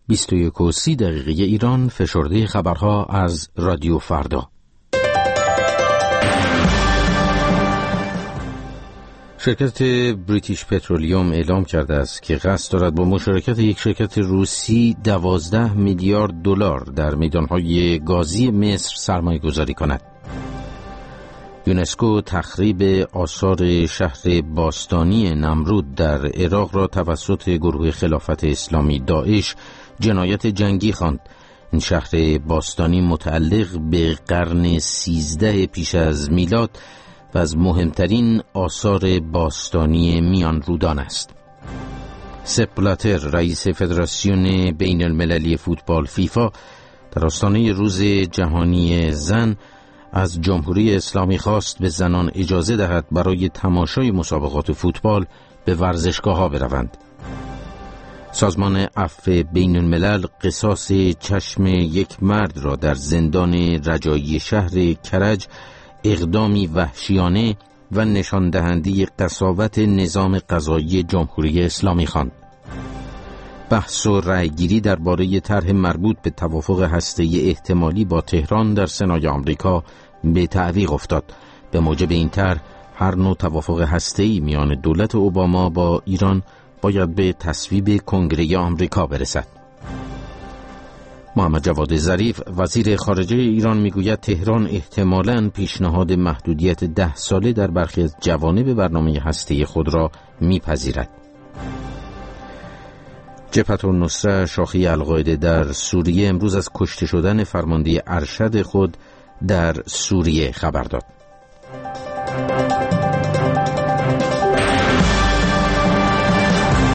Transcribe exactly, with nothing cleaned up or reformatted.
بیست و یک و سی دقیقه ایران، فشرده خبرها از رادیو فردا. شرکت بریتیش پترولیوم اعلام کرده است که قصد دارد با مشارکت یک شرکت روسی دوازده میلیارد دلار در میدانهای گازی مصر سرمایه گذاری کند. یونسکو تخریب آثار شهر باستانی نمرود در عراق را توسط گروه خلافت اسلامی داعش جنایت جنگی خواند. این شهر باستانی متعلق به قرن سیزده پیش از میلاد و از مهمترین آثار باستانی میان رودان است. سپ بلاتر، رئیس فدراسیون بین المللی فوتبال فیفا، در آستانه روز جهانی زن از جمهوری اسلامی خواست به زنان اجازه دهد برای تماشای مسابقات فوتبال به ورزشگاه‌ها بروند. سازمان عفو بین الملل قصاص چشم یک مرد را در زندان رجایی شهر کرج اقدامی وحشیانه و نشان دهنده قساوت نظام قضایی جمهوری اسلامی خواند. بحث و رأیگیری درباره طرح مربوط به توافق هسته‌ای احتمالی با تهران در سنای آمریکا به تعویق افتاد. به موجب این طرح هر نوع توافق هسته‌ای میان دولت اوباما با ایران باید به تصویب کنگره آمریکا برسد. محمد جواد ظریف، وزیر خارجه ایران، میگوید تهران احتمالاً پیشنهاد محدودیت ده ساله در برخی از جوانب برنامه هسته‌ای خود را میپذیرد. جبهة النصره، شاخه القاعده در سوریه، امروز از کشته شدن فرمانده ارشد خود در سوریه خبر داد.